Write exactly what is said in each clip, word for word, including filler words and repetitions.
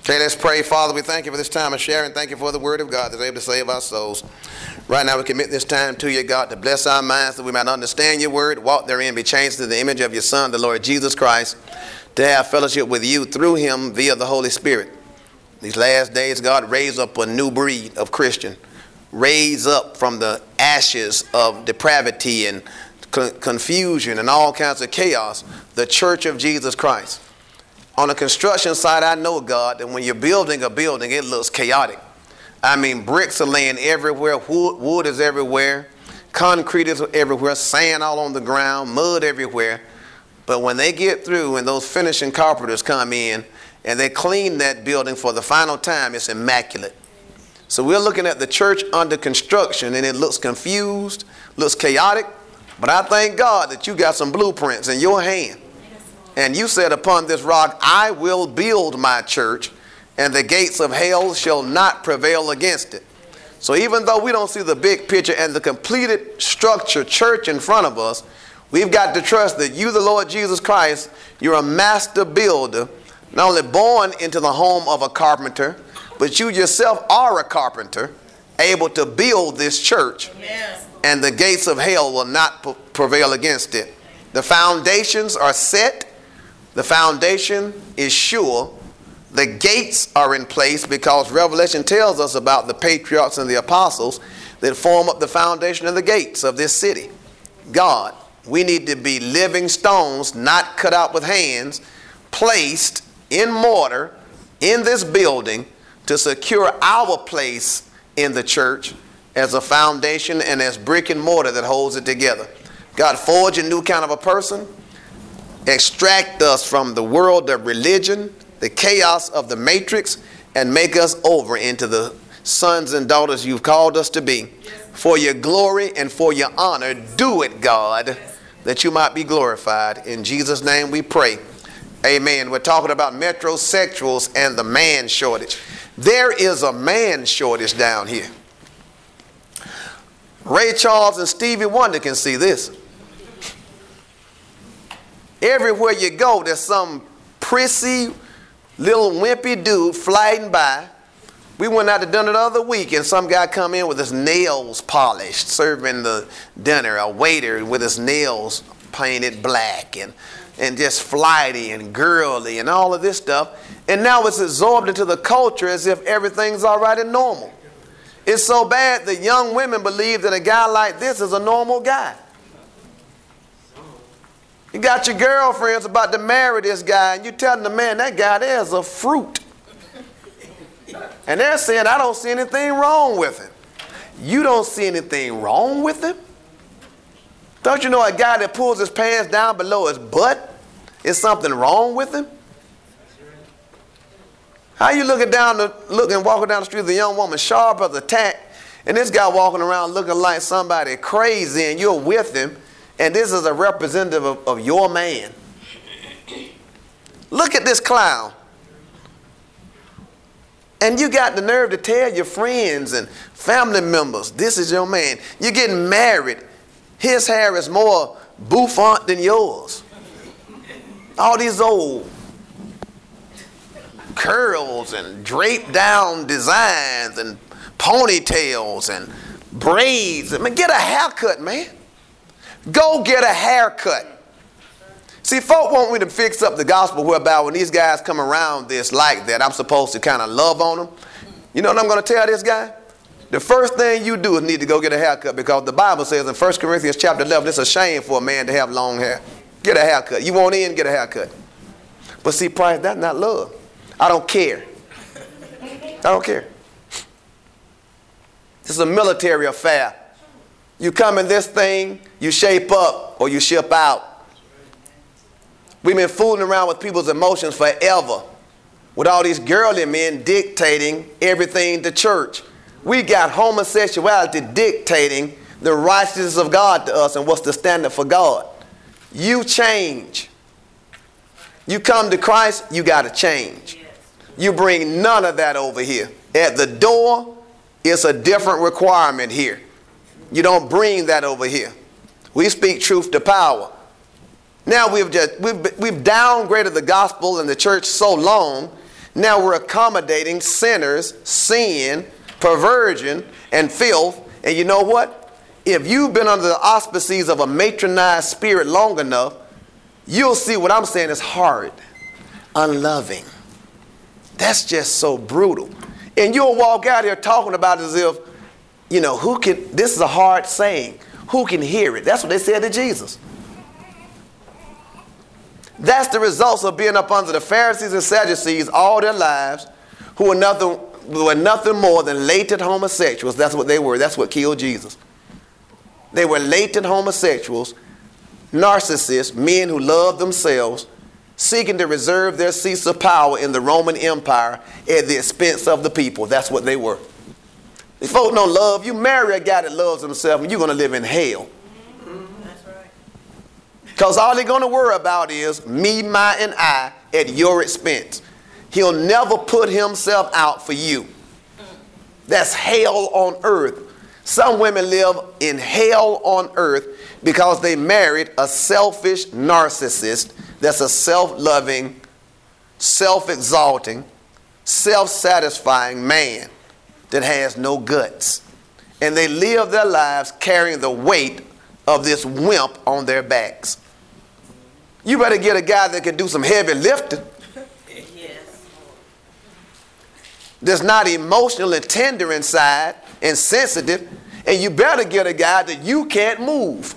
Okay, let's pray. Father, we thank you for this time of sharing. Thank you for the word of God that's able to save our souls. Right now we commit this time to you, God, to bless our minds that we might understand your word, walk therein, be changed to the image of your Son, the Lord Jesus Christ, to have fellowship with you through him via the Holy Spirit. These last days, God, raise up a new breed of Christian. Raise up from the ashes of depravity and co- confusion and all kinds of chaos the church of Jesus Christ. On the construction site, I know, God, that when you're building a building, it looks chaotic. I mean, bricks are laying everywhere, wood, wood is everywhere, concrete is everywhere, sand all on the ground, mud everywhere. But when they get through and those finishing carpenters come in and they clean that building for the final time, it's immaculate. So we're looking at the church under construction and it looks confused, looks chaotic. But I thank God that you got some blueprints in your hand. And you said, upon this rock, I will build my church, and the gates of hell shall not prevail against it. So even though we don't see the big picture and the completed structure church in front of us, we've got to trust that you, the Lord Jesus Christ, you're a master builder, not only born into the home of a carpenter, but you yourself are a carpenter, able to build this church. Amen. And the gates of hell will not p- prevail against it. The foundations are set. The foundation is sure. The gates are in place because Revelation tells us about the patriarchs and the apostles that form up the foundation of the gates of this city. God, we need to be living stones, not cut out with hands, placed in mortar in this building to secure our place in the church as a foundation and as brick and mortar that holds it together. God, forge a new kind of a person. Extract us from the world of religion, the chaos of the matrix, and make us over into the sons and daughters you've called us to be. For your glory and for your honor, do it, God, that you might be glorified. In Jesus' name we pray. Amen. We're talking about metrosexuals and the man shortage. There is a man shortage down here. Ray Charles and Stevie Wonder can see this. Everywhere you go, there's some prissy, little wimpy dude flying by. We went out to dinner the other week, and some guy come in with his nails polished, serving the dinner. A waiter with his nails painted black, and, and just flighty and girly and all of this stuff. And now it's absorbed into the culture as if everything's all right and normal. It's so bad that young women believe that a guy like this is a normal guy. You got your girlfriends about to marry this guy, and you telling the man, that guy there is a fruit. And they're saying, I don't see anything wrong with him. You don't see anything wrong with him? Don't you know a guy that pulls his pants down below his butt, is something wrong with him? How you looking down the looking walking down the street with a young woman sharp as a tack, and this guy walking around looking like somebody crazy, and you're with him? And this is a representative of, of your man. Look at this clown. And you got the nerve to tell your friends and family members, this is your man. You're getting married. His hair is more bouffant than yours. All these old curls and draped down designs and ponytails and braids. I mean, get a haircut, man. Go get a haircut. See, folk want me to fix up the gospel whereby when these guys come around this like that, I'm supposed to kind of love on them. You know what I'm going to tell this guy? The first thing you do is need to go get a haircut, because the Bible says in First Corinthians chapter eleven, it's a shame for a man to have long hair. Get a haircut. You want in, get a haircut. But see, Price, that's not love. I don't care. I don't care. This is a military affair. You come in this thing, you shape up or you ship out. We've been fooling around with people's emotions forever, with all these girly men dictating everything to church. We got homosexuality dictating the righteousness of God to us and what's the standard for God. You change. You come to Christ, you got to change. You bring none of that over here. At the door, it's a different requirement here. You don't bring that over here. We speak truth to power. Now we've just we've we've downgraded the gospel in the church so long. Now we're accommodating sinners, sin, perversion, and filth. And you know what? If you've been under the auspices of a matronized spirit long enough, you'll see what I'm saying is hard, unloving. That's just so brutal. And you'll walk out here talking about it as if, you know, who can, this is a hard saying. Who can hear it? That's what they said to Jesus. That's the results of being up under the Pharisees and Sadducees all their lives, who were nothing, were nothing more than latent homosexuals. That's what they were. That's what killed Jesus. They were latent homosexuals, narcissists, men who loved themselves, seeking to reserve their seats of power in the Roman Empire at the expense of the people. That's what they were. If folks don't love you, marry a guy that loves himself and you're going to live in hell. That's right. Because all they're going to worry about is me, my, and I at your expense. He'll never put himself out for you. That's hell on earth. Some women live in hell on earth because they married a selfish narcissist that's a self-loving, self-exalting, self-satisfying man that has no guts. And they live their lives carrying the weight of this wimp on their backs. You better get a guy that can do some heavy lifting. Yes. That's not emotional and tender inside and sensitive. And you better get a guy that you can't move.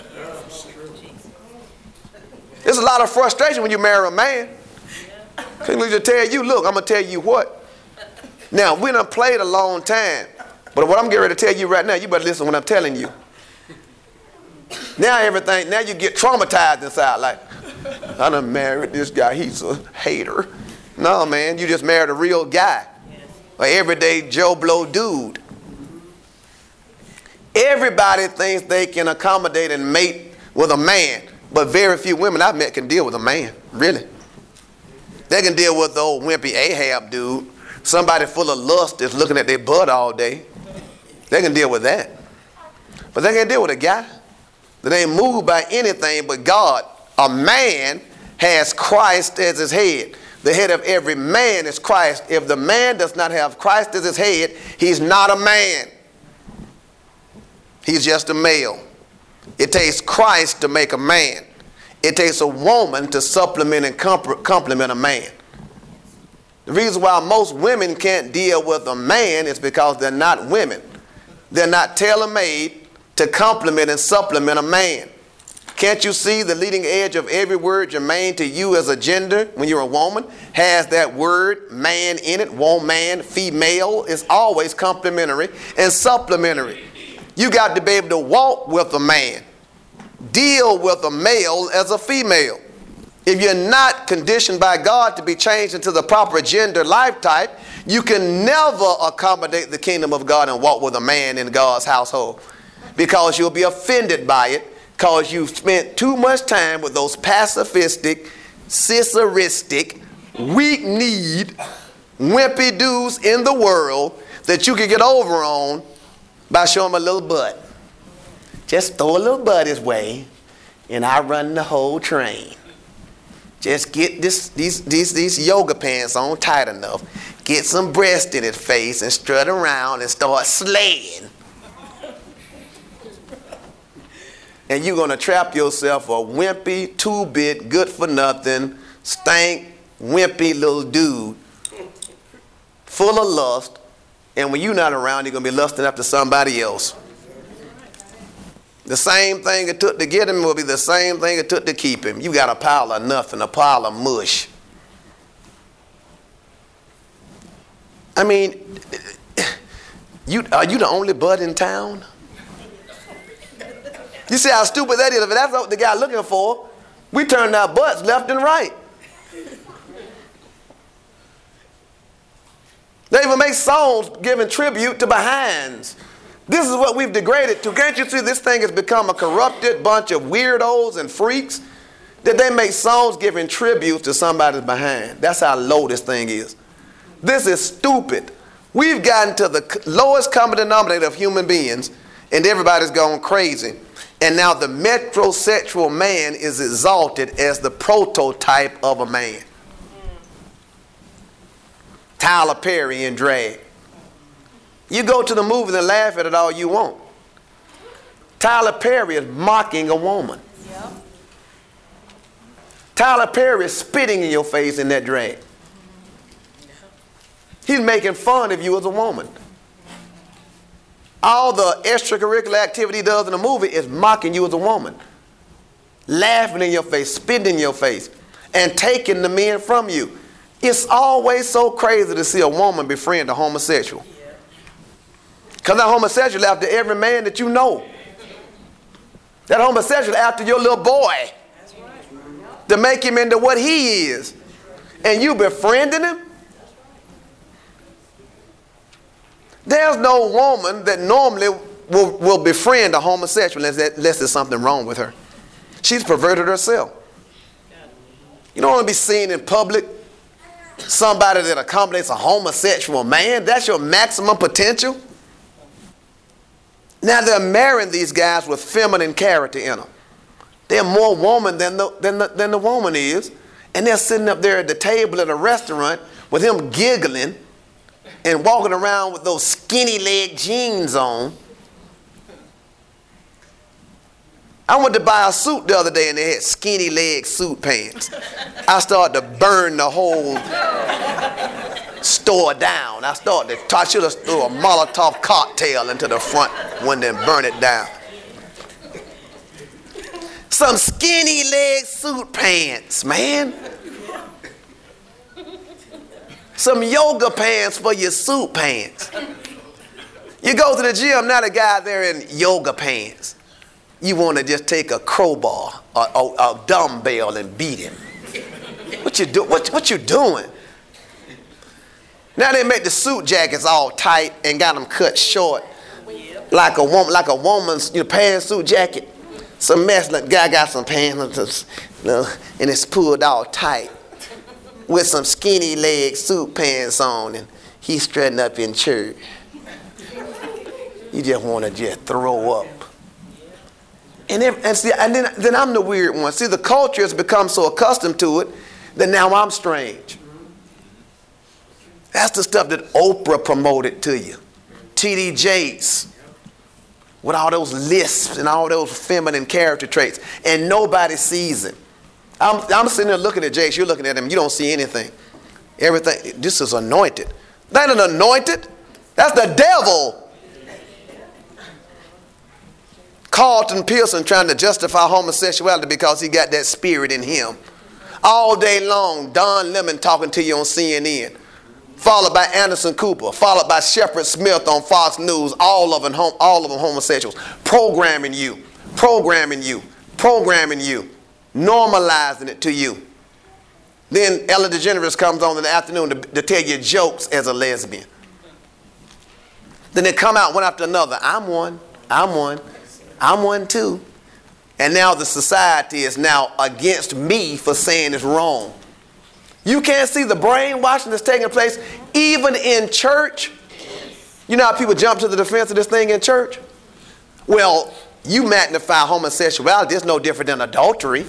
There's a lot of frustration when you marry a man. Can we just tell you, look, I'm going to tell you what. Now, we done played a long time. But what I'm getting ready to tell you right now, you better listen when I'm telling you. Now everything, now you get traumatized inside. Like, I done married this guy. He's a hater. No, man, you just married a real guy. An everyday Joe Blow dude. Everybody thinks they can accommodate and mate with a man. But very few women I've met can deal with a man. Really. They can deal with the old wimpy Ahab dude. Somebody full of lust is looking at their butt all day. They can deal with that. But they can't deal with a guy that ain't moved by anything but God. A man has Christ as his head. The head of every man is Christ. If the man does not have Christ as his head, he's not a man. He's just a male. It takes Christ to make a man. It takes a woman to supplement and complement a man. The reason why most women can't deal with a man is because they're not women. They're not tailor-made to complement and supplement a man. Can't you see the leading edge of every word germane to you as a gender when you're a woman has that word man in it? Woman, female is always complementary and supplementary. You got to be able to walk with a man, deal with a male as a female. If you're not conditioned by God to be changed into the proper gender life type, you can never accommodate the kingdom of God and walk with a man in God's household, because you'll be offended by it, because you've spent too much time with those pacifistic, scissoristic, weak-kneed, wimpy dudes in the world that you can get over on by showing them a little butt. Just throw a little butt his way, and I run the whole train. Just get this, these, these, these yoga pants on tight enough, get some breast in his face, and strut around and start slaying. And you're going to trap yourself a wimpy, two-bit, good-for-nothing, stank, wimpy little dude full of lust. And when you're not around, you're going to be lusting after somebody else. The same thing it took to get him will be the same thing it took to keep him. You got a pile of nothing, a pile of mush. I mean, you are you the only bud in town? You see how stupid that is? If that's what the guy looking for, we turned our butts left and right. They even make songs giving tribute to behinds. This is what we've degraded to. Can't you see this thing has become a corrupted bunch of weirdos and freaks that they make songs giving tribute to somebody's behind? That's how low this thing is. This is stupid. We've gotten to the lowest common denominator of human beings, and everybody's gone crazy. And now the metrosexual man is exalted as the prototype of a man. Tyler Perry in drag. You go to the movies and laugh at it all you want. Tyler Perry is mocking a woman. Yep. Tyler Perry is spitting in your face in that drag. He's making fun of you as a woman. All the extracurricular activity he does in the movie is mocking you as a woman. Laughing in your face, spitting in your face, and taking the men from you. It's always so crazy to see a woman befriend a homosexual. Because that homosexual after every man that you know. That homosexual after your little boy. To make him into what he is. And you befriending him? There's no woman that normally will, will befriend a homosexual unless, unless there's something wrong with her. She's perverted herself. You don't want to be seen in public. Somebody that accommodates a homosexual man. That's your maximum potential. Now they're marrying these guys with feminine character in them. They're more woman than the, than the, than the woman is. And they're sitting up there at the table at a restaurant with him giggling and walking around with those skinny leg jeans on. I went to buy a suit the other day and they had skinny leg suit pants. I started to burn the whole store down. I started to, I should have threw a Molotov cocktail into the front window and burn it down. Some skinny leg suit pants, man. Some yoga pants for your suit pants. You go to the gym, now the guy there in yoga pants. You want to just take a crowbar or a, a dumbbell and beat him. What you do? What, what you doing? Now they make the suit jackets all tight and got them cut short, like a woman, like a woman's you know, pantsuit jacket. Some mess like guy got some pants, you know, and it's pulled all tight with some skinny leg suit pants on, and he's strutting up in church. You just want to just throw up. And, if, and, see, and then, then I'm the weird one. See, the culture has become so accustomed to it that now I'm strange. That's the stuff that Oprah promoted to you. T D Jakes, with all those lisps and all those feminine character traits. And nobody sees it. I'm, I'm sitting there looking at Jakes. You're looking at him. You don't see anything. Everything, this is anointed. That ain't anointed. That's the devil. Carlton Pearson trying to justify homosexuality because he got that spirit in him. All day long, Don Lemon talking to you on C N N. Followed by Anderson Cooper. Followed by Shepard Smith on Fox News. All of them, all of them homosexuals. Programming you. Programming you. Programming you. Normalizing it to you. Then Ellen DeGeneres comes on in the afternoon to, to tell you jokes as a lesbian. Then they come out one after another. I'm one. I'm one. I'm one too. And now the society is now against me for saying it's wrong. You can't see the brainwashing that's taking place even in church. You know how people jump to the defense of this thing in church? Well, you magnify homosexuality. It's no different than adultery.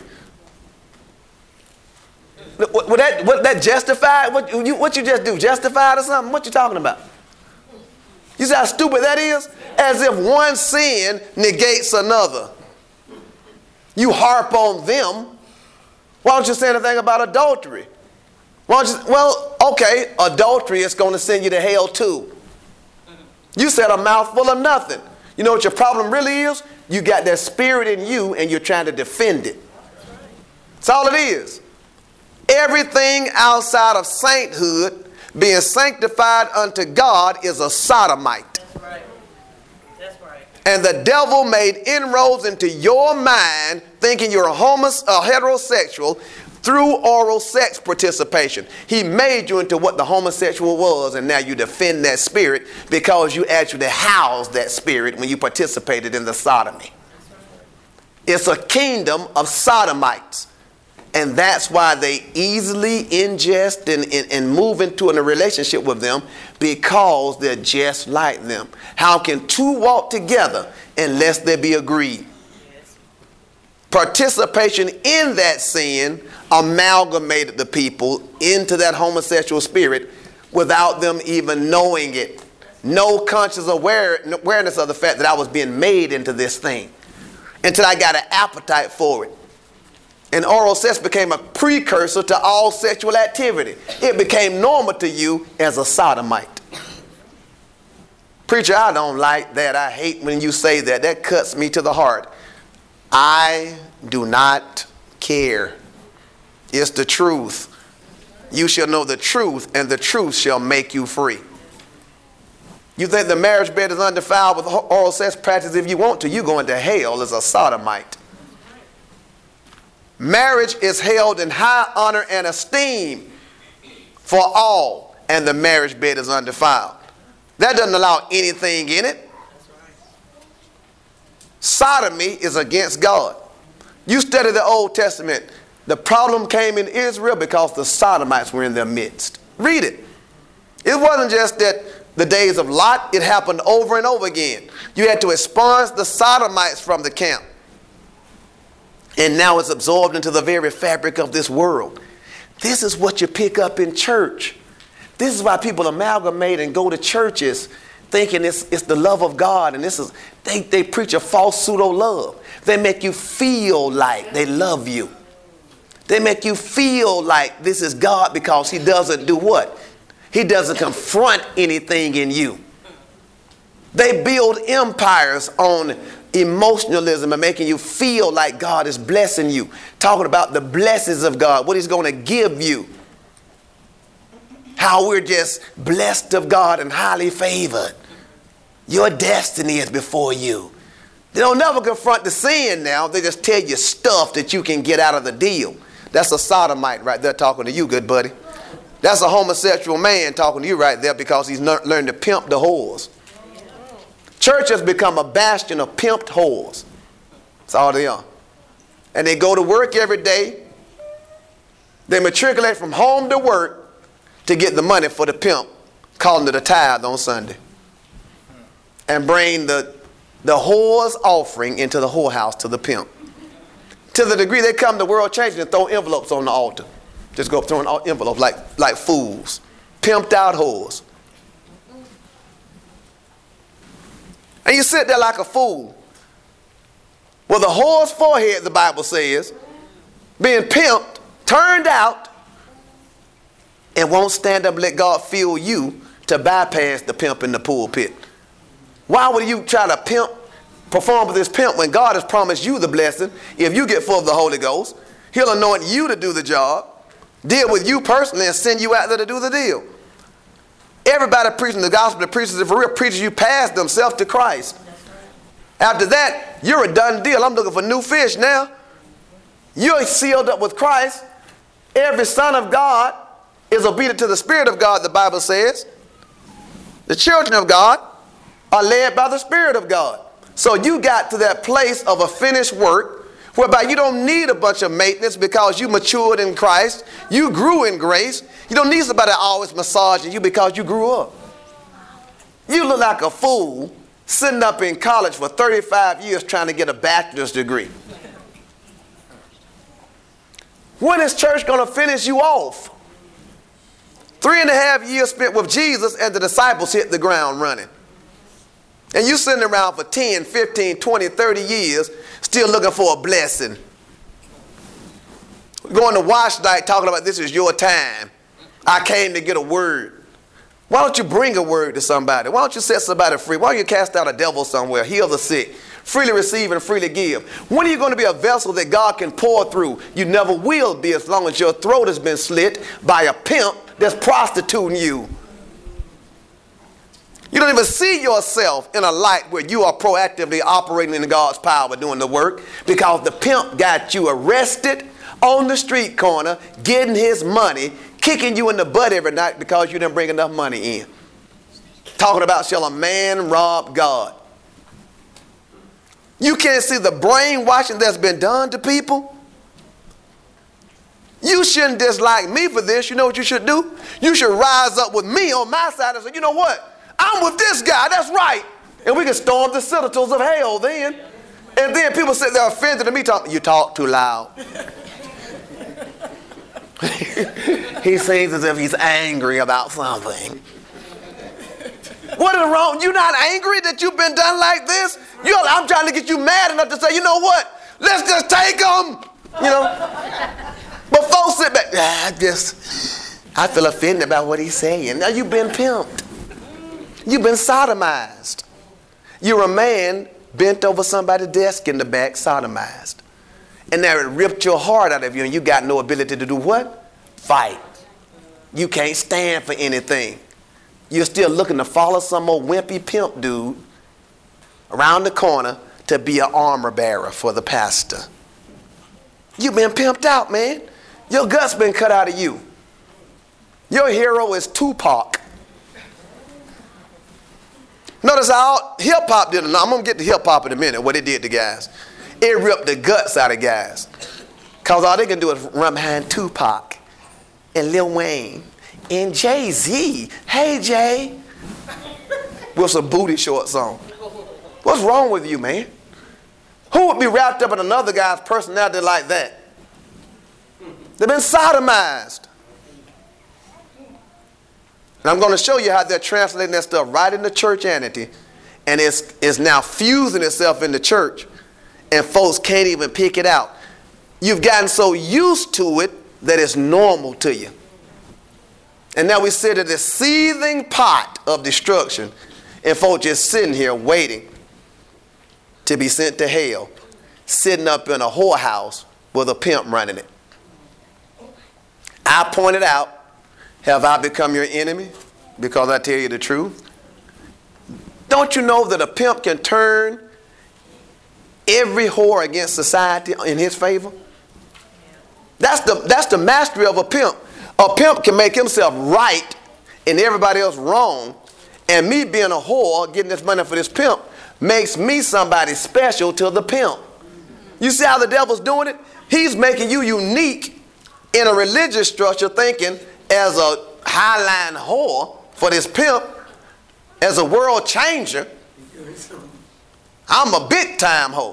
Would that, would that justify what you, what you just do? Justify it or something? What you talking about? You see how stupid that is? As if one sin negates another. You harp on them. Why don't you say anything about adultery? Why don't you, well, okay, adultery is going to send you to hell too. You said a mouthful of nothing. You know what your problem really is? You got that spirit in you and you're trying to defend it. That's all it is. Everything outside of sainthood, being sanctified unto God, is a sodomite. That's right. That's right. And the devil made inroads into your mind thinking you're a, homos- a heterosexual through oral sex participation. He made you into what the homosexual was, and now you defend that spirit because you actually housed that spirit when you participated in the sodomy. It's a kingdom of sodomites. And that's why they easily ingest and, and, and move into a relationship with them, because they're just like them. How can two walk together unless they be agreed? Yes. Participation in that sin amalgamated the people into that homosexual spirit, without them even knowing it. No conscious aware, awareness of the fact that I was being made into this thing until I got an appetite for it. And oral sex became a precursor to all sexual activity. It became normal to you as a sodomite. Preacher, I don't like that. I hate when you say that. That cuts me to the heart. I do not care. It's the truth. You shall know the truth, and the truth shall make you free. You think the marriage bed is undefiled with oral sex practice if you want to, you're going to hell as a sodomite. Marriage is held in high honor and esteem for all, and the marriage bed is undefiled. That doesn't allow anything in it. Sodomy is against God. You study the Old Testament. The problem came in Israel because the sodomites were in their midst. Read it. It wasn't just that the days of Lot, it happened over and over again. You had to expunge the sodomites from the camp. And now it's absorbed into the very fabric of this world. This is what you pick up in church. This is why people amalgamate and go to churches thinking it's, it's the love of God. And this is they, they preach a false pseudo-love. They make you feel like they love you. They make you feel like this is God because he doesn't do what? He doesn't confront anything in you. They build empires on emotionalism and making you feel like God is blessing you. Talking about the blessings of God, what he's going to give you. How we're just blessed of God and highly favored. Your destiny is before you. They don't never confront the sin now. They just tell you stuff that you can get out of the deal. That's a sodomite right there talking to you, good buddy. That's a homosexual man talking to you right there because he's learned to pimp the whores. Church has become a bastion of pimped whores. That's all they are. And they go to work every day. They matriculate from home to work to get the money for the pimp, calling it a tithe on Sunday. And bring the, the whore's offering into the whorehouse to the pimp. To the degree they come to World Changing and throw envelopes on the altar. Just go up throwing envelopes like, like fools. Pimped out whores. And you sit there like a fool. Well, the whore's forehead, the Bible says, being pimped, turned out, and won't stand up and let God fill you to bypass the pimp in the pulpit. Why would you try to pimp, perform with this pimp when God has promised you the blessing? If you get full of the Holy Ghost, he'll anoint you to do the job, deal with you personally, and send you out there to do the deal. Everybody preaching the gospel that preaches it for real preachers you pass themselves to Christ. After that, you're a done deal. I'm looking for new fish now. You're sealed up with Christ. Every son of God is obedient to the Spirit of God, the Bible says. The children of God are led by the Spirit of God. So you got to that place of a finished work whereby you don't need a bunch of maintenance because you matured in Christ. You grew in grace. You don't need somebody always massaging you because you grew up. You look like a fool sitting up in college for thirty-five years trying to get a bachelor's degree. When is church going to finish you off? Three and a half years spent with Jesus and the disciples hit the ground running. And you sitting around for ten, fifteen, twenty, thirty years still looking for a blessing. Going to wash night talking about this is your time. I came to get a word. Why don't you bring a word to somebody? Why don't you set somebody free? Why don't you cast out a devil somewhere, heal the sick, freely receive and freely give? When are you going to be a vessel that God can pour through? You never will be as long as your throat has been slit by a pimp that's prostituting you. You don't even see yourself in a light where you are proactively operating in God's power doing the work because the pimp got you arrested on the street corner, getting his money, kicking you in the butt every night because you didn't bring enough money in. Talking about shall a man rob God? You can't see the brainwashing that's been done to people. You shouldn't dislike me for this. You know what you should do? You should rise up with me on my side and say, you know what? I'm with this guy. That's right. And we can storm the citadels of hell then. And then people sit there offended at me talking, you talk too loud. He sings as if he's angry about something. What is wrong? You're not angry that you've been done like this? You're, I'm trying to get you mad enough to say, you know what? Let's just take them. You know? But folks sit back. Ah, I just, I feel offended about what he's saying. Now you've been pimped. You've been sodomized. You're a man bent over somebody's desk in the back, sodomized. And now it ripped your heart out of you and you got no ability to do what? Fight. You can't stand for anything. You're still looking to follow some old wimpy pimp dude around the corner to be an armor bearer for the pastor. You've been pimped out, man. Your guts been cut out of you. Your hero is Tupac. Notice how hip-hop did it. I'm going to get to hip-hop in a minute, what it did to guys. It ripped the guts out of guys. Because all they can do is run behind Tupac and Lil Wayne and Jay-Z. Hey, Jay. With some booty shorts on. What's wrong with you, man? Who would be wrapped up in another guy's personality like that? They've been sodomized. And I'm going to show you how they're translating that stuff right into churchianity. And it's, it's now fusing itself in the church. And folks can't even pick it out. You've gotten so used to it that it's normal to you. And now we sit at this seething pot of destruction. And folks just sitting here waiting to be sent to hell. Sitting up in a whorehouse with a pimp running it. I pointed out, have I become your enemy because I tell you the truth? Don't you know that a pimp can turn every whore against society in his favor? That's the, that's the mastery of a pimp. A pimp can make himself right and everybody else wrong. And me being a whore, getting this money for this pimp, makes me somebody special to the pimp. You see how the devil's doing it? He's making you unique in a religious structure, thinking as a highline whore for this pimp, as a world changer, I'm a big time whore.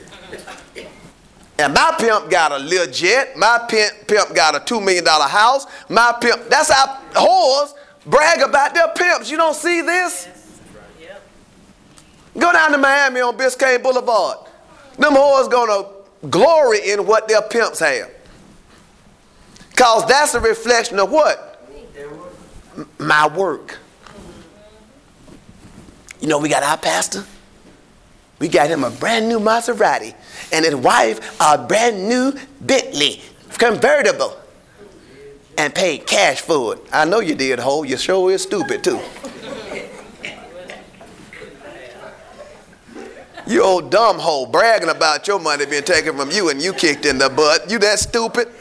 And my pimp got a little jet. My pimp, pimp got a two million dollar house. My pimp, that's how whores brag about their pimps. You don't see this? Yep. Go down to Miami on Biscayne Boulevard. Them whores gonna glory in what their pimps have. Because that's a reflection of what? M- my work. You know, we got our pastor. We got him a brand new Maserati. And his wife a brand new Bentley convertible. And paid cash for it. I know you did, ho. You sure is stupid, too. You old dumb hoe bragging about your money being taken from you and you kicked in the butt. You that stupid?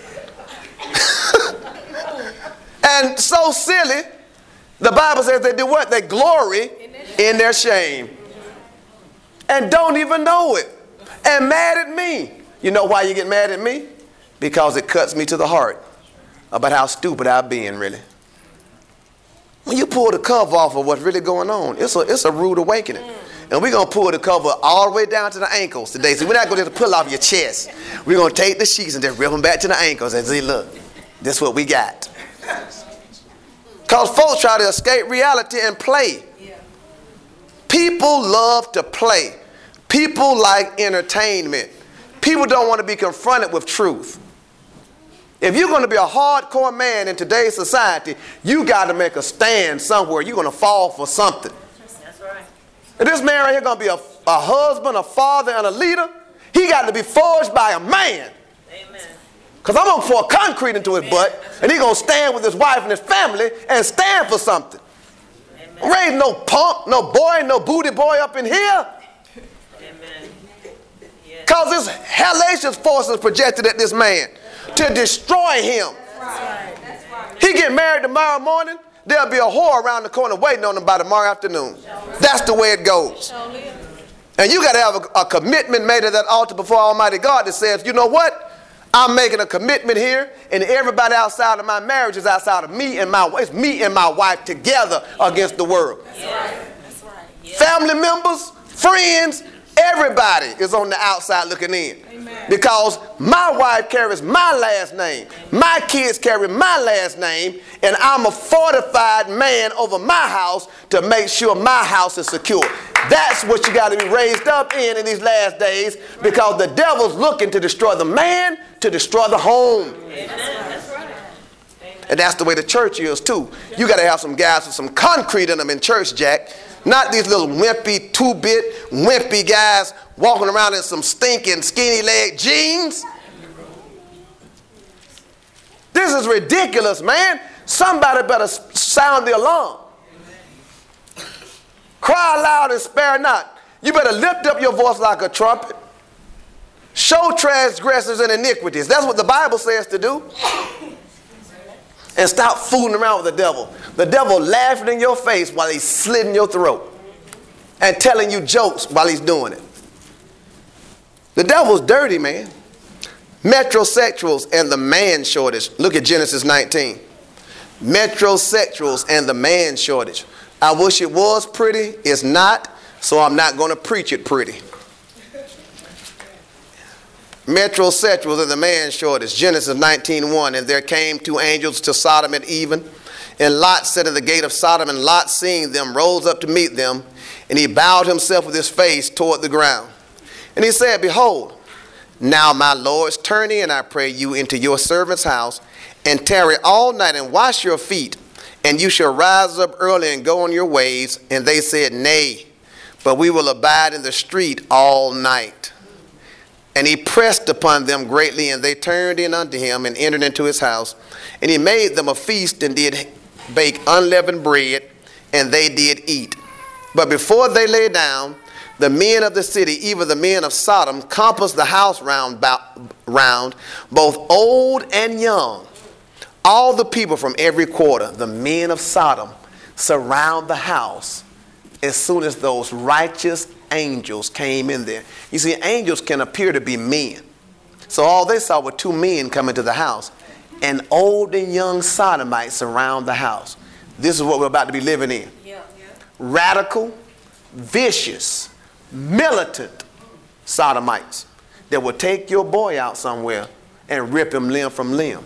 And so silly, the Bible says they do what? They glory in their shame. And don't even know it. And mad at me. You know why you get mad at me? Because it cuts me to the heart about how stupid I've been, really. When you pull the cover off of what's really going on, it's a, it's a rude awakening. And we're going to pull the cover all the way down to the ankles today. So we're not going to pull off your chest. We're going to take the sheets and just rip them back to the ankles and say, look, this is what we got. Because folks try to escape reality and play. People love to play. People like entertainment. People don't want to be confronted with truth. If you're going to be a hardcore man in today's society, you got to make a stand somewhere. You're going to fall for something. That's right. And this man right here going to be a, a husband, a father, and a leader. He got to be forged by a man. Amen. Because I'm going to pour concrete into his butt, and he's going to stand with his wife and his family and stand for something. Amen. Raise no punk, no boy, no booty boy up in here. Amen. Because this hellacious force is projected at this man to destroy him. That's right. That's right. He get married tomorrow morning, there'll be a whore around the corner waiting on him by tomorrow afternoon. That's the way it goes. And you got to have a, a commitment made at that altar before Almighty God that says, you know what? I'm making a commitment here, and everybody outside of my marriage is outside of me and my it's me and my wife together against the world. That's right. That's right. Yeah. Family members, friends, everybody is on the outside looking in. Amen. Because My wife carries my last name. My kids carry my last name. And I'm a fortified man over my house to make sure my house is secure. That's what you got to be raised up in in these last days, because the devil's looking to destroy the man, to destroy the home. That's right. And that's the way the church is too. You got to have some guys with some concrete in them in church, Jack. Not these little wimpy, two-bit, wimpy guys walking around in some stinking skinny leg jeans. This is ridiculous, man. Somebody better sound the alarm. Cry loud and spare not. You better lift up your voice like a trumpet. Show transgressors and iniquities. That's what the Bible says to do. And stop fooling around with the devil. The devil laughing in your face while he's slitting your throat and telling you jokes while he's doing it. The devil's dirty, man. Metrosexuals and the man shortage. Look at Genesis nineteen. Metrosexuals and the man shortage. I wish it was pretty. It's not, so I'm not going to preach it pretty. Metrosexuals and the man shortage. Genesis nineteen one. And there came two angels to Sodom at even, and Lot sat at the gate of Sodom, and Lot, seeing them, rose up to meet them, and he bowed himself with his face toward the ground. And he said, behold, now my lords, turn in, I pray you, into your servant's house, and tarry all night, and wash your feet, and you shall rise up early and go on your ways. And they said, nay, but we will abide in the street all night. And he pressed upon them greatly, and they turned in unto him and entered into his house. And he made them a feast, and did bake unleavened bread, and they did eat. But before they lay down, the men of the city, even the men of Sodom, compassed the house round, round, both old and young. All the people from every quarter, the men of Sodom, surround the house as soon as those righteous angels came in there. You see, angels can appear to be men. So all they saw were two men come into the house, and old and young Sodomites surround the house. This is what we're about to be living in. Yeah. Yeah. Radical, vicious, militant Sodomites that will take your boy out somewhere and rip him limb from limb.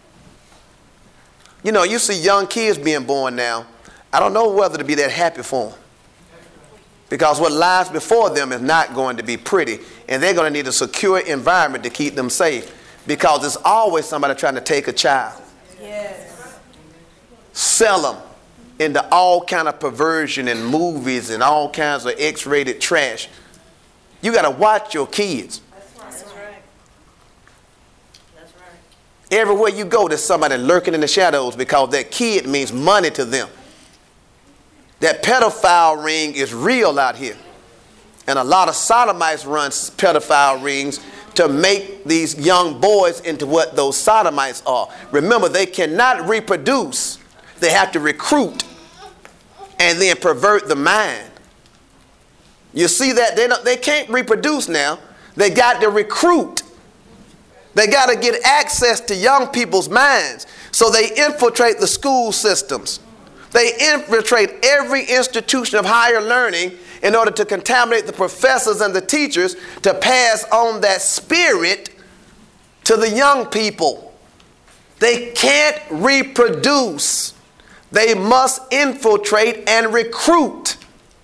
You know, you see young kids being born now. I don't know whether to be that happy for them, because what lies before them is not going to be pretty, and they're going to need a secure environment to keep them safe, because there's always somebody trying to take a child. Yes. Sell them into all kind of perversion and movies and all kinds of X-rated trash. You got to watch your kids. That's right. That's right. Everywhere you go, there's somebody lurking in the shadows, because that kid means money to them. That pedophile ring is real out here. And a lot of sodomites run pedophile rings to make these young boys into what those sodomites are. Remember, they cannot reproduce. They have to recruit and then pervert the mind. You see that? They, don't, they can't reproduce now. They got to recruit. They got to get access to young people's minds. So they infiltrate the school systems. They infiltrate every institution of higher learning in order to contaminate the professors and the teachers to pass on that spirit to the young people. They can't reproduce. They must infiltrate and recruit.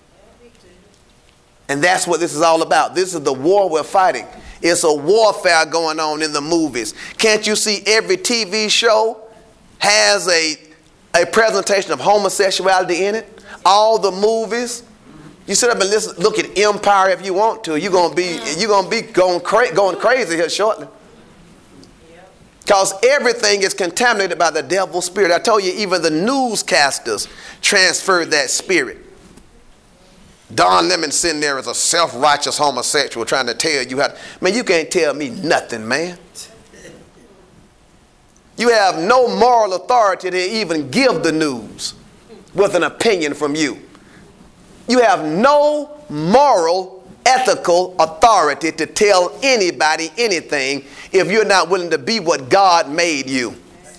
And that's what this is all about. This is the war we're fighting. It's a warfare going on in the movies. Can't you see every T V show has a, a presentation of homosexuality in it? All the movies. You sit up and listen, look at Empire if you want to. You're gonna be you're gonna be going cra- going crazy here shortly. Because everything is contaminated by the devil's spirit. I told you, even the newscasters transferred that spirit. Don Lemon sitting there as a self-righteous homosexual trying to tell you how to, man, you can't tell me nothing, man. You have no moral authority to even give the news with an opinion from you. You have no moral, ethical authority to tell anybody anything if you're not willing to be what God made you.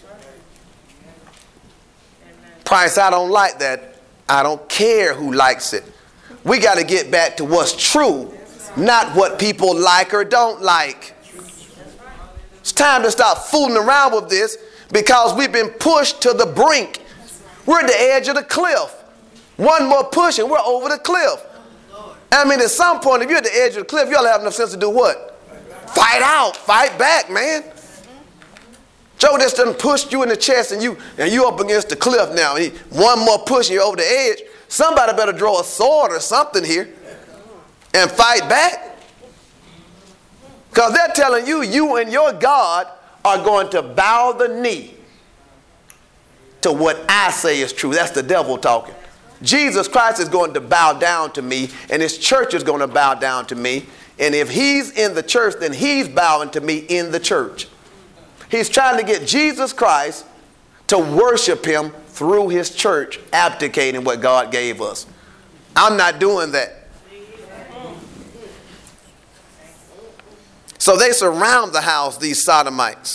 Price, I don't like that. I don't care who likes it. We got to get back to what's true, not what people like or don't like. It's time to stop fooling around with this because we've been pushed to the brink. We're at the edge of the cliff. One more push and we're over the cliff. I mean, at some point, if you're at the edge of the cliff, you ought to have enough sense to do what? Fight out. Fight back, man. Joe just done pushed you in the chest and you and you up against the cliff now. He, one more push and you're over the edge. Somebody better draw a sword or something here and fight back. Because they're telling you, you and your God are going to bow the knee to what I say is true. That's the devil talking. Jesus Christ is going to bow down to me, and his church is going to bow down to me. And if he's in the church, then he's bowing to me in the church. He's trying to get Jesus Christ to worship him through his church, abdicating what God gave us. I'm not doing that. So they surround the house, these sodomites.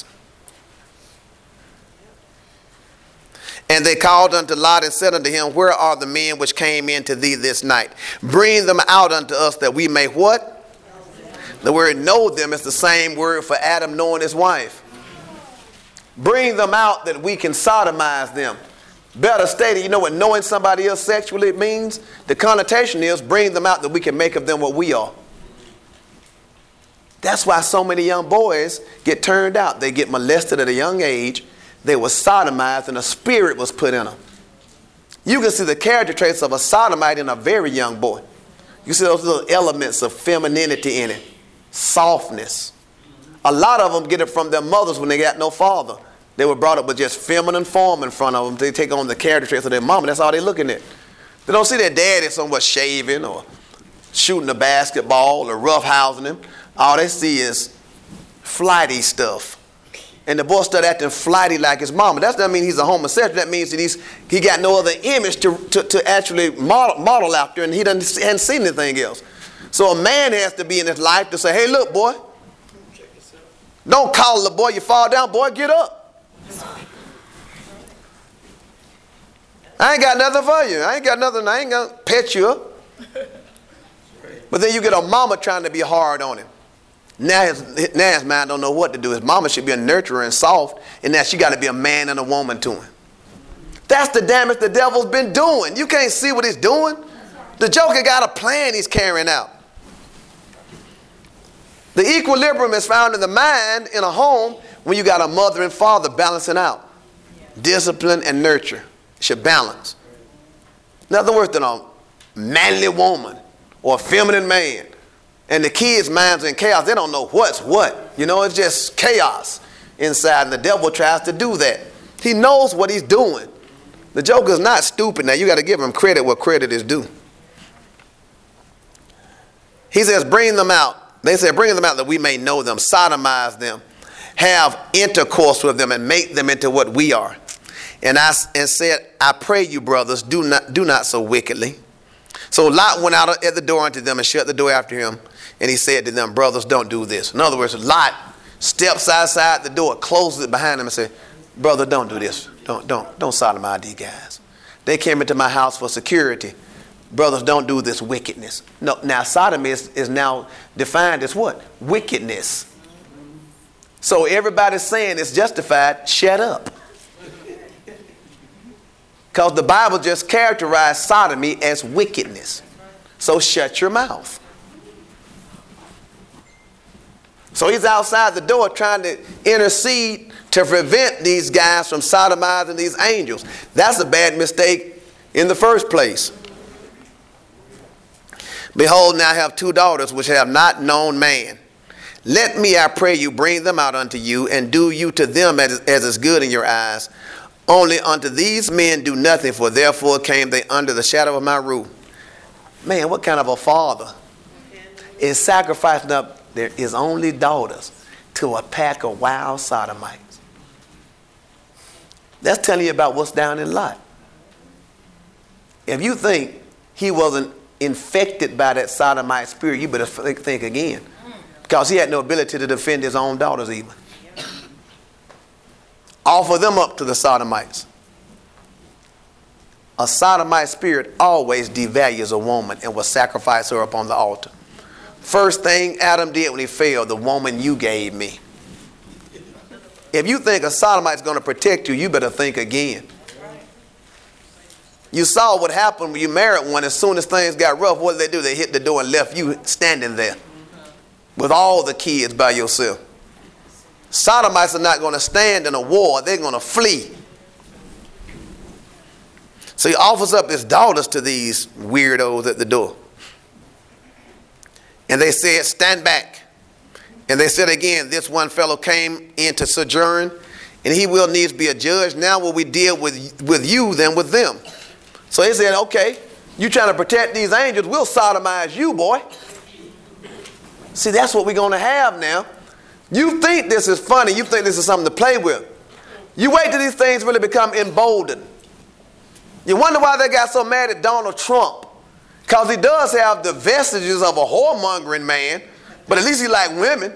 And they called unto Lot and said unto him, where are the men which came in to thee this night? Bring them out unto us that we may what? The word know them is the same word for Adam knowing his wife. Bring them out that we can sodomize them. Better stated, you know what knowing somebody else sexually means? The connotation is bring them out that we can make of them what we are. That's why so many young boys get turned out. They get molested at a young age. They were sodomized and a spirit was put in them. You can see the character traits of a sodomite in a very young boy. You see those little elements of femininity in it. Softness. A lot of them get it from their mothers when they got no father. They were brought up with just feminine form in front of them. They take on the character traits of their mama. That's all they're looking at. They don't see their daddy somewhat shaving or shooting a basketball or roughhousing him. All they see is flighty stuff. And the boy started acting flighty like his mama. That doesn't mean he's a homosexual. That means that he's he got no other image to, to, to actually model, model after, and he doesn't, hadn't seen anything else. So a man has to be in his life to say, hey, look, boy. Don't call the boy, you fall down, boy, get up. I ain't got nothing for you. I ain't got nothing. I ain't going to pet you up. But then you get a mama trying to be hard on him. Now his, now his man don't know what to do. His mama should be a nurturer and soft, and now she got to be a man and a woman to him. That's the damage the devil's been doing. You can't see what he's doing. The joker got a plan he's carrying out. The equilibrium is found in the mind in a home when you got a mother and father balancing out. Discipline and nurture should balance. Nothing worse than a manly woman or a feminine man. And the kids' minds are in chaos. They don't know what's what. You know, it's just chaos inside. And the devil tries to do that. He knows what he's doing. The joker's not stupid. Now, you got to give him credit where credit is due. He says, bring them out. They said, bring them out that we may know them, sodomize them, have intercourse with them, and make them into what we are. And I and said, I pray you, brothers, do not, do not so wickedly. So Lot went out at the door unto them and shut the door after him. And he said to them, brothers, don't do this. In other words, Lot steps outside the door, closes it behind him and said, brother, don't do this. Don't, don't, don't sodomize these guys. They came into my house for security. Brothers, don't do this wickedness. No, now sodomy is, is now defined as what? Wickedness. So everybody's saying it's justified. Shut up. Because the Bible just characterized sodomy as wickedness. So shut your mouth. So he's outside the door trying to intercede to prevent these guys from sodomizing these angels. That's a bad mistake in the first place. Behold, now I have two daughters which have not known man. Let me, I pray you, bring them out unto you, and do you to them as, as is good in your eyes. Only unto these men do nothing, for therefore came they under the shadow of my roof. Man, what kind of a father is sacrificing up their, his only daughters to a pack of wild sodomites? That's telling you about what's down in Lot. If you think he wasn't infected by that sodomite spirit, you better think, think again. Because he had no ability to defend his own daughters even. Offer them up to the sodomites. A sodomite spirit always devalues a woman and will sacrifice her upon the altar. First thing Adam did when he fell, the woman you gave me. If you think a sodomite's going to protect you, you better think again. You saw what happened when you married one. As soon as things got rough, what did they do? They hit the door and left you standing there with all the kids by yourself. Sodomites are not going to stand in a war. They're going to flee. So he offers up his daughters to these weirdos at the door. And they said, stand back. And they said again, this one fellow came in to sojourn, and he will needs be a judge. Now will we deal with, with you than with them? So they said, okay, you trying to protect these angels, we'll sodomize you, boy. See, that's what we're going to have now. You think this is funny. You think this is something to play with. You wait till these things really become emboldened. You wonder why they got so mad at Donald Trump. Because he does have the vestiges of a whoremongering man, but at least he like women.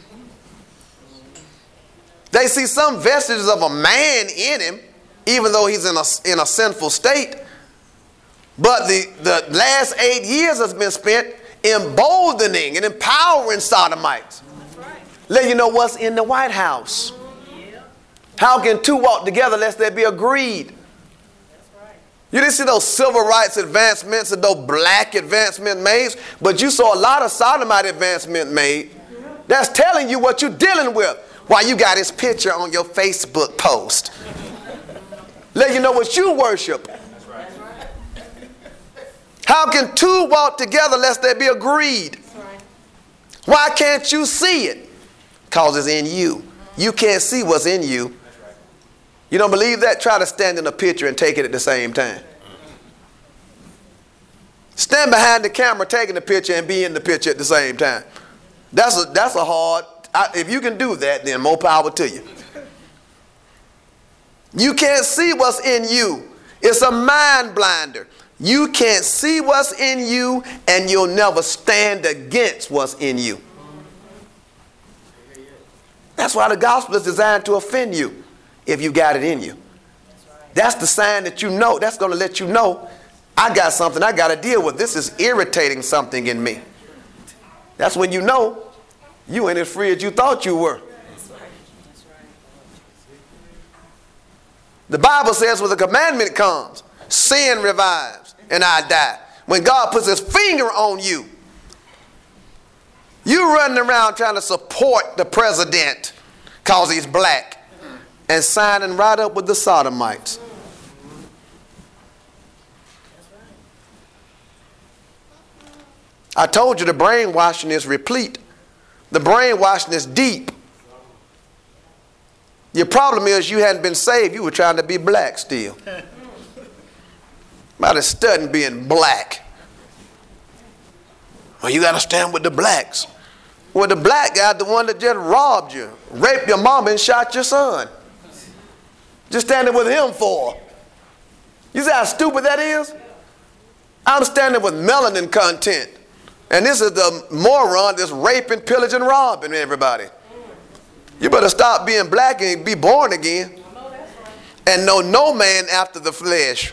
They see some vestiges of a man in him, even though he's in a, in a sinful state. But the, the last eight years has been spent emboldening and empowering sodomites. Let you know what's in the White House. How can two walk together lest they be agreed? You didn't see those civil rights advancements and those black advancement made, but you saw a lot of sodomite advancement made. That's telling you what you're dealing with. Why you got his picture on your Facebook post. Let you know what you worship. How can two walk together lest they be agreed? Why can't you see it? Because it's in you. You can't see what's in you. You don't believe that? Try to stand in a picture and take it at the same time. Stand behind the camera taking the picture and be in the picture at the same time. That's a, that's a hard, I, if you can do that, then more power to you. You can't see what's in you. It's a mind blinder. You can't see what's in you, and you'll never stand against what's in you. That's why the gospel is designed to offend you. If you got it in you. That's the sign that you know. That's going to let you know, I got something I got to deal with. This is irritating something in me. That's when you know you ain't as free as you thought you were. The Bible says when the commandment comes, sin revives and I die. When God puts his finger on you, you running around trying to support the president because he's black. And signing right up with the sodomites. I told you the brainwashing is replete. The brainwashing is deep. Your problem is you hadn't been saved. You were trying to be black still. Might have studied being black. Well, you got to stand with the blacks. Well, the black guy, the one that just robbed you, raped your mama and shot your son. Just standing with him for. You see how stupid that is? I'm standing with melanin content. And this is the moron that's raping, pillaging, robbing everybody. You better stop being black and be born again. And know no man after the flesh.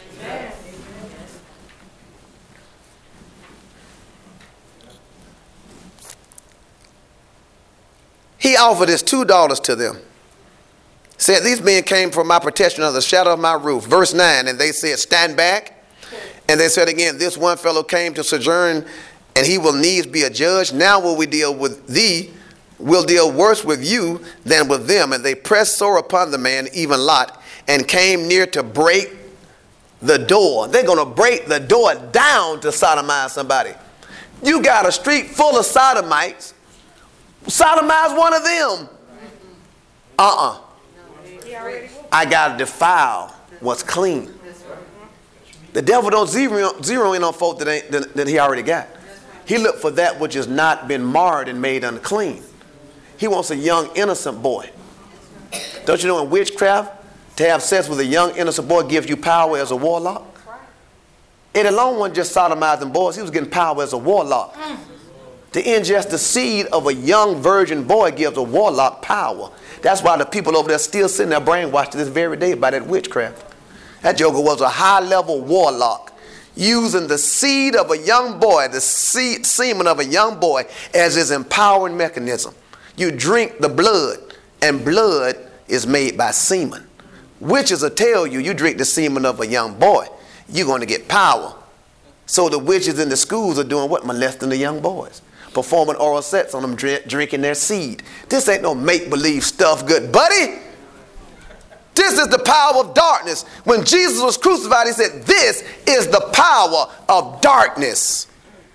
He offered his two daughters to them. Said, these men came from my protection under the shadow of my roof. Verse nine, and they said, stand back. And they said again, this one fellow came to sojourn, and he will needs be a judge. Now will we deal with thee, will deal worse with you than with them. And they pressed sore upon the man, even Lot, and came near to break the door. They're going to break the door down to sodomize somebody. You got a street full of sodomites. Sodomize one of them. Uh-uh. I got to defile what's clean. The devil don't zero, zero in on folk that, ain't, that, that he already got. He looked for that which has not been marred and made unclean. He wants a young, innocent boy. Don't you know in witchcraft, to have sex with a young, innocent boy gives you power as a warlock? Eddie Long wasn't just sodomizing boys. He was getting power as a warlock. To ingest the seed of a young virgin boy gives a warlock power. That's why the people over there still sitting there brainwashed to this very day by that witchcraft. That joker was a high-level warlock using the seed of a young boy, the seed, semen of a young boy as his empowering mechanism. You drink the blood, and blood is made by semen. Witches will tell you, you drink the semen of a young boy, you're going to get power. So the witches in the schools are doing what? Molesting the young boys. Performing oral sex on them, drink, drinking their seed. This ain't no make-believe stuff, good buddy. This is the power of darkness. When Jesus was crucified, he said, this is the power of darkness.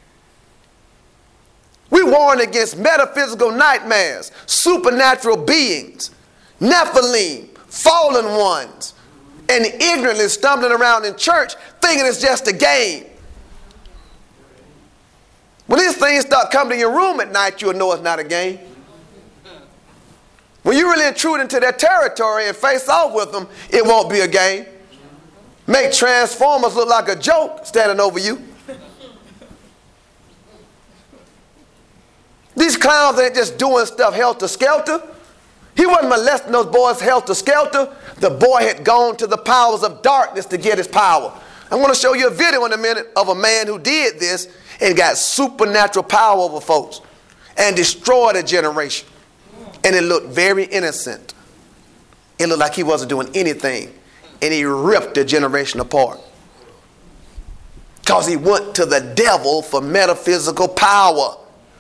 We warn against metaphysical nightmares, supernatural beings, Nephilim, fallen ones, and ignorantly stumbling around in church thinking it's just a game. When these things start coming to your room at night, you'll know it's not a game. When you really intrude into their territory and face off with them, it won't be a game. Make Transformers look like a joke standing over you. These clowns ain't just doing stuff helter-skelter. He wasn't molesting those boys helter-skelter. The boy had gone to the powers of darkness to get his power. I'm going to show you a video in a minute of a man who did this and got supernatural power over folks and destroyed a generation. And it looked very innocent. It looked like he wasn't doing anything. And he ripped a generation apart. Because he went to the devil for metaphysical power.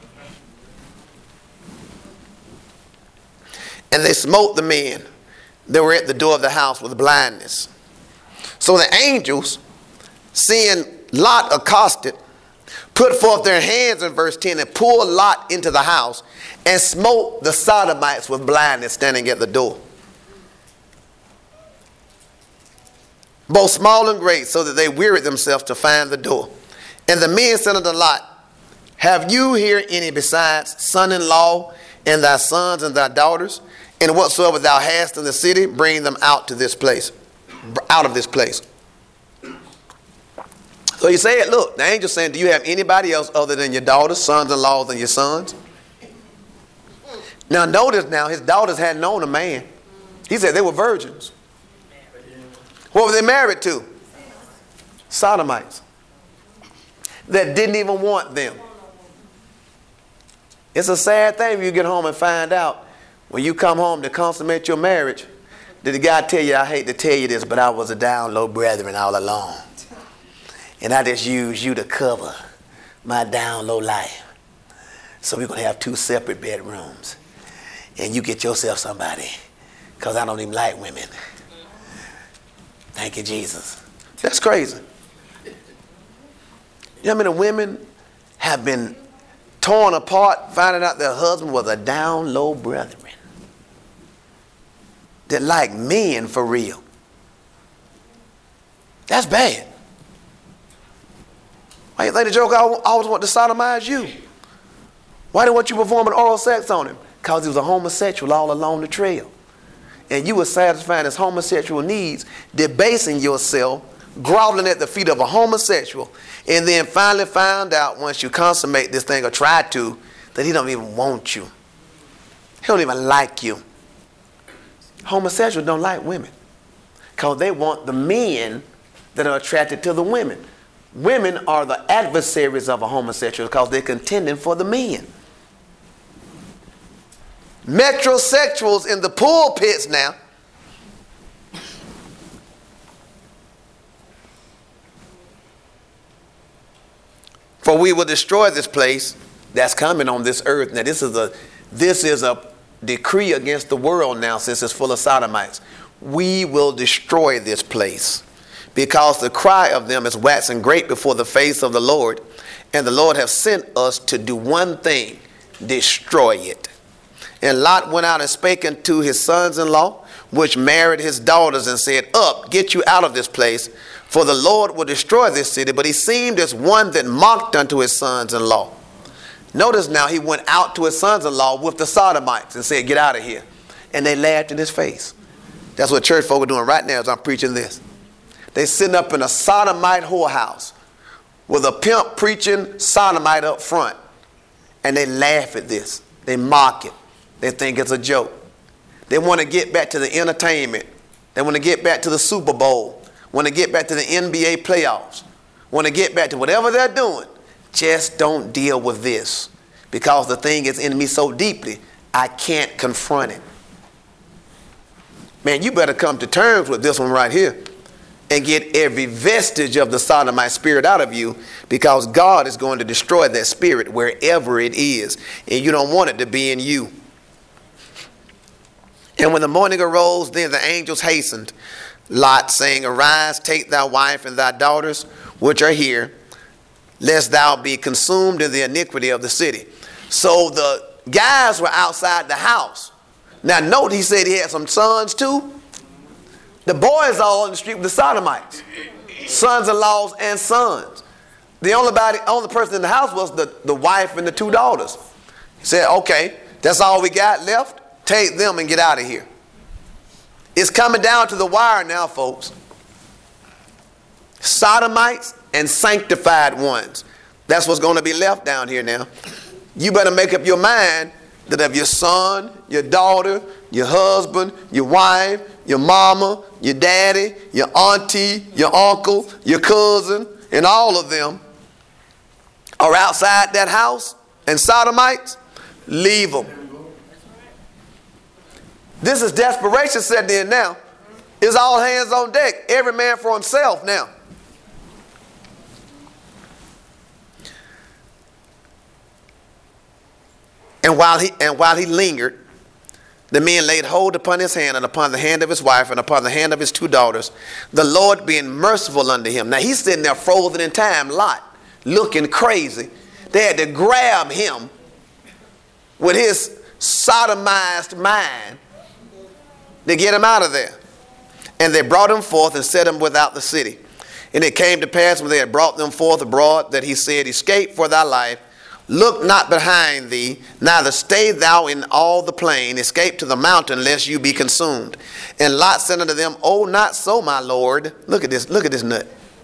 And they smote the men that were at the door of the house with blindness. So the angels, seeing Lot accosted, put forth their hands in verse ten and pulled Lot into the house and smote the Sodomites with blindness standing at the door. Both small and great, so that they wearied themselves to find the door. And the men said unto Lot, have you here any besides son-in-law and thy sons and thy daughters? And whatsoever thou hast in the city, bring them out to this place, out of this place. So you say it, look, the angel's saying, do you have anybody else other than your daughters, sons-in-laws, and your sons? Now notice now, his daughters hadn't known a man. He said they were virgins. What were they married to? Sodomites. That didn't even want them. It's a sad thing when you get home and find out when you come home to consummate your marriage, did the guy tell you, I hate to tell you this, but I was a down low brethren all along. And I just used you to cover my down low life. So we're going to have two separate bedrooms. And you get yourself somebody, because I don't even like women. Thank you, Jesus. That's crazy. You know how many women have been torn apart, finding out their husband was a down low brethren that like men for real? That's bad. Why you think the joke always want to sodomize you? Why didn't want you performing oral sex on him? Because he was a homosexual all along the trail. And you were satisfying his homosexual needs, debasing yourself, groveling at the feet of a homosexual, and then finally found out once you consummate this thing or try to, that he don't even want you. He don't even like you. Homosexuals don't like women because they want the men that are attracted to the women. Women are the adversaries of a homosexual because they're contending for the men. Metrosexuals in the pulpits now for we will destroy this place that's coming on this earth. Now this is a this is a decree against the world now, since it's full of sodomites. We will destroy this place because the cry of them is waxing great before the face of the Lord, and the Lord have sent us to do one thing, destroy it. And Lot went out and spake unto his sons-in-law, which married his daughters, and said, up, get you out of this place, for the Lord will destroy this city. But he seemed as one that mocked unto his sons-in-law. Notice now, he went out to his sons-in-law with the sodomites and said, get out of here. And they laughed in his face. That's what church folk are doing right now as I'm preaching this. They sitting up in a sodomite whorehouse with a pimp preaching sodomite up front. And they laugh at this. They mock it. They think it's a joke. They want to get back to the entertainment. They want to get back to the Super Bowl. Want to get back to the N B A playoffs. Want to get back to whatever they're doing. Just don't deal with this. Because the thing is in me so deeply, I can't confront it. man, you better come to terms with this one right here and get every vestige of the sodomite spirit out of you, because God is going to destroy that spirit wherever it is, and you don't want it to be in you. And when the morning arose, then the angels hastened Lot, saying, Arise, take thy wife and thy daughters, which are here, lest thou be consumed in the iniquity of the city. So the guys were outside the house. Now note, he said he had some sons too. The boys all in the street with the sodomites, sons-in-laws and sons. The only, body, only person in the house was the, the wife and the two daughters. He said, okay, that's all we got left. Take them and get out of here. It's coming down to the wire now, folks. Sodomites and sanctified ones. That's what's going to be left down here now. You better make up your mind that if your son, your daughter, your husband, your wife, your mama, your daddy, your auntie, your uncle, your cousin, and all of them are outside that house and sodomites, leave them. This is desperation setting in now. It's all hands on deck. Every man for himself now. And while he and while he lingered, the men laid hold upon his hand and upon the hand of his wife and upon the hand of his two daughters, the Lord being merciful unto him. Now he's sitting there frozen in time, Lot, looking crazy. They had to grab him with his sodomized mind to get him out of there. And they brought him forth and set him without the city. And it came to pass when they had brought them forth abroad that he said, Escape for thy life. Look not behind thee, neither stay thou in all the plain. Escape to the mountain, lest you be consumed. And Lot said unto them, Oh, not so, my Lord. Look at this, look at this nut.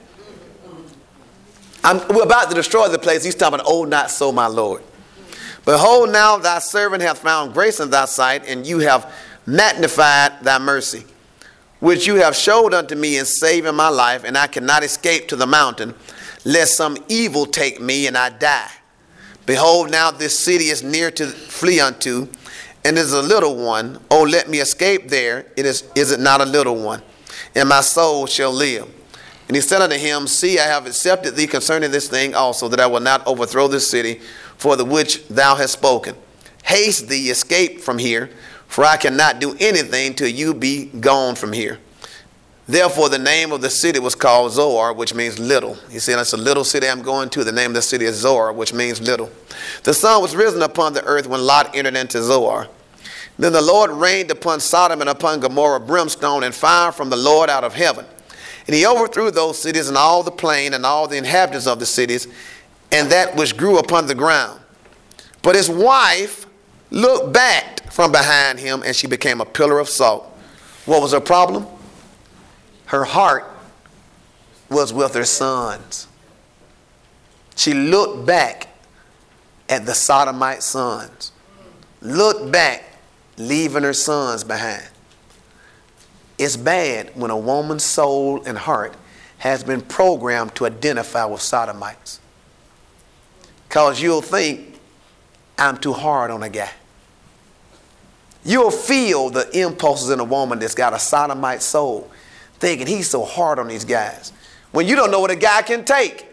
I'm, we're about to destroy the place. He's talking about, oh, not so, my Lord. Behold, now thy servant hath found grace in thy sight, and you have magnified thy mercy, which you have showed unto me in saving my life, and I cannot escape to the mountain, lest some evil take me and I die. Behold, now this city is near to flee unto, and is a little one. Oh, let me escape there. It is, is it not a little one? And my soul shall live. And he said unto him, See, I have accepted thee concerning this thing also, that I will not overthrow this city for the which thou hast spoken. Haste thee, escape from here, for I cannot do anything till you be gone from here. Therefore the name of the city was called Zoar, which means little. He said, it's a little city I'm going to. The name of the city is Zoar, which means little. The sun was risen upon the earth when Lot entered into Zoar. Then the Lord rained upon Sodom and upon Gomorrah brimstone and fire from the Lord out of heaven. And he overthrew those cities and all the plain and all the inhabitants of the cities and that which grew upon the ground. But his wife looked back from behind him, and she became a pillar of salt. What was her problem? Her heart was with her sons. She looked back at the sodomite sons. Looked back, leaving her sons behind. It's bad when a woman's soul and heart has been programmed to identify with sodomites. Because you'll think, I'm too hard on a guy. You'll feel the impulses in a woman that's got a sodomite soul, thinking he's so hard on these guys, when you don't know what a guy can take.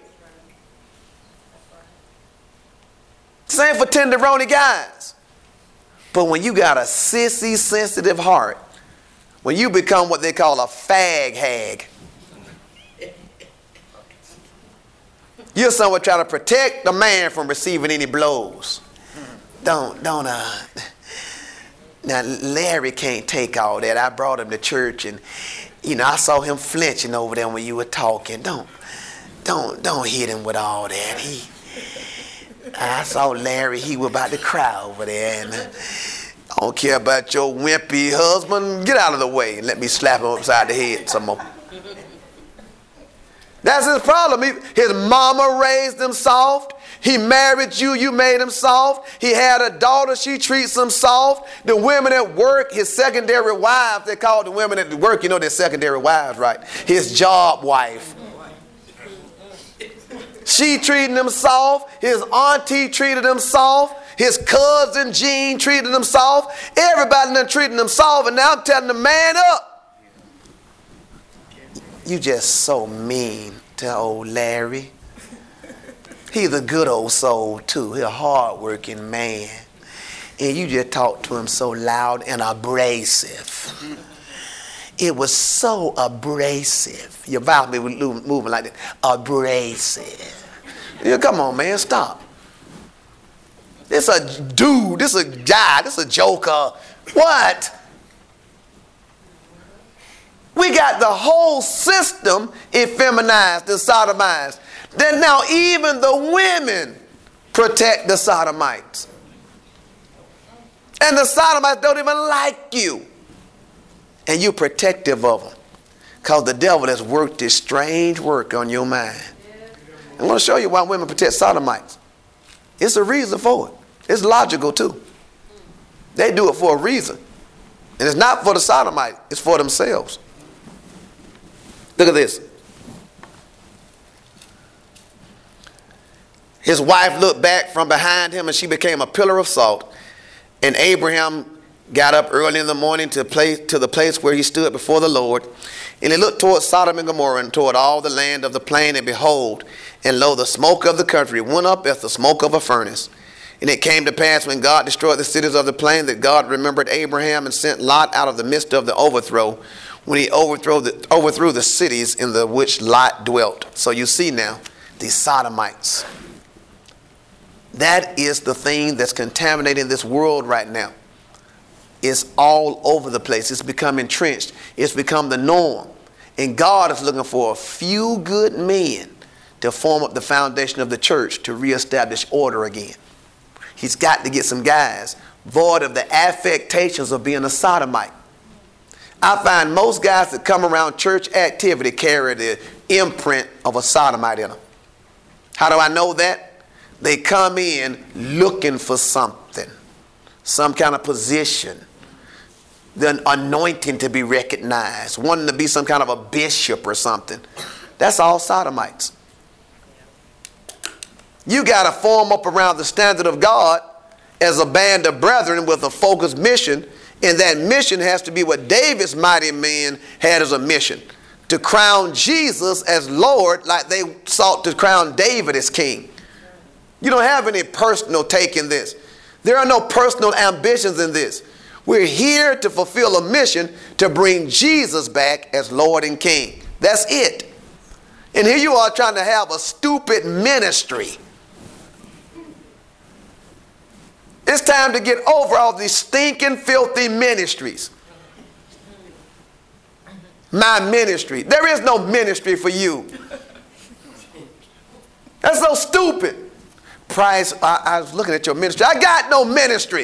Same for tenderoni guys. But when you got a sissy, sensitive heart, when you become what they call a fag hag, you're someone trying to protect the man from receiving any blows. Don't, don't, uh, now Larry can't take all that. I brought him to church, and, you know, I saw him flinching over there when you were talking. Don't, don't, don't hit him with all that. He, I saw Larry, he was about to cry over there, and uh, I don't care about your wimpy husband. Get out of the way and let me slap him upside the head some more. That's his problem. He, his mama raised him soft. He married you, you made him soft. He had a daughter, she treats him soft. The women at work, his secondary wives, they call the women at work, you know they're secondary wives, right? His job wife. She She treated him soft. His auntie treated him soft. His cousin Jean treated him soft. Everybody done treated him soft. And now I'm telling the man up. You just so mean to old Larry. He's a good old soul too. He's a hard-working man. And you just talk to him so loud and abrasive. It was so abrasive. Your mouth be moving like that. Abrasive. Yeah, come on, man, stop. This a dude. This a guy. This a joker. What? We got the whole system effeminized and sodomized. Then now even the women protect the sodomites. And the sodomites don't even like you. And you're protective of them. Because the devil has worked this strange work on your mind. I'm going to show you why women protect sodomites. It's a reason for it. It's logical too. They do it for a reason. And it's not for the sodomite. It's for themselves. Look at this. His wife looked back from behind him and she became a pillar of salt. And Abraham got up early in the morning to, place, to the place where he stood before the Lord. And he looked toward Sodom and Gomorrah and toward all the land of the plain. And behold, and lo, the smoke of the country went up as the smoke of a furnace. And it came to pass when God destroyed the cities of the plain that God remembered Abraham and sent Lot out of the midst of the overthrow when he overthrew the, overthrew the cities in the which Lot dwelt. So you see now, these sodomites. That is the thing that's contaminating this world right now. It's all over the place. It's become entrenched. It's become the norm. And God is looking for a few good men to form up the foundation of the church to reestablish order again. He's got to get some guys void of the affectations of being a sodomite. I find most guys that come around church activity carry the imprint of a sodomite in them. How do I know that? They come in looking for something, some kind of position, the anointing to be recognized, wanting to be some kind of a bishop or something. That's all sodomites. You got to form up around the standard of God as a band of brethren with a focused mission, and that mission has to be what David's mighty men had as a mission, to crown Jesus as Lord like they sought to crown David as king. You don't have any personal take in this. There are no personal ambitions in this. We're here to fulfill a mission to bring Jesus back as Lord and King. That's it. And here you are trying to have a stupid ministry. It's time to get over all these stinking, filthy ministries. My ministry. There is no ministry for you. That's so stupid. Price, I, I was looking at your ministry. I got no ministry.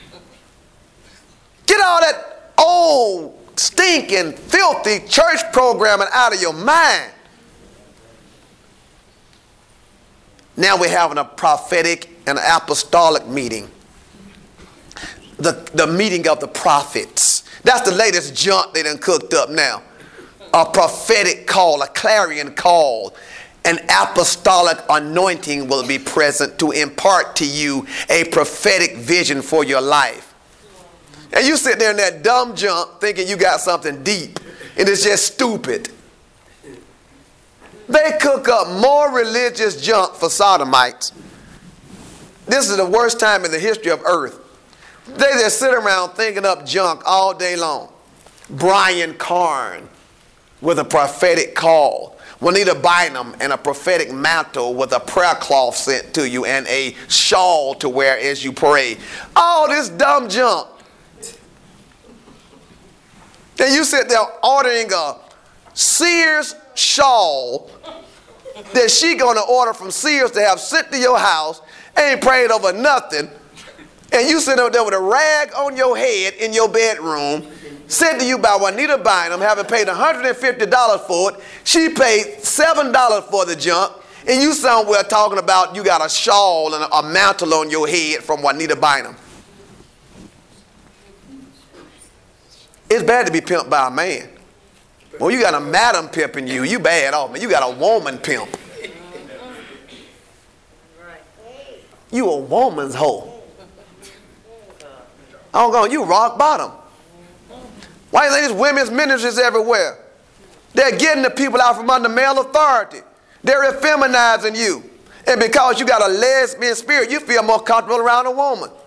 Get all that old, stinking, filthy church programming out of your mind. Now we're having a prophetic and apostolic meeting. The, the meeting of the prophets. That's the latest junk they done cooked up now. A prophetic call, a clarion call. An apostolic anointing will be present to impart to you a prophetic vision for your life. And you sit there in that dumb junk thinking you got something deep, and it's just stupid. They cook up more religious junk for sodomites. This is the worst time in the history of earth. They just sit around thinking up junk all day long. Brian Carn with a prophetic call. Juanita Bynum and a prophetic mantle with a prayer cloth sent to you and a shawl to wear as you pray. All this dumb junk. Then you sit there ordering a Sears shawl that she going to order from Sears to have sent to your house, ain't prayed over nothing, and you sit up there with a rag on your head in your bedroom, sent to you by Juanita Bynum, having paid one hundred fifty dollars for it. She paid seven dollars for the junk, and you somewhere talking about you got a shawl and a, a mantle on your head from Juanita Bynum. It's bad to be pimped by a man. Well, you got a madam pimping you, you bad off, man. You got a woman pimp. You a woman's hoe. I'm going, you rock bottom. Why do you think there's women's ministries everywhere? They're getting the people out from under male authority. They're effeminizing you. And because you got a lesbian spirit, you feel more comfortable around a woman.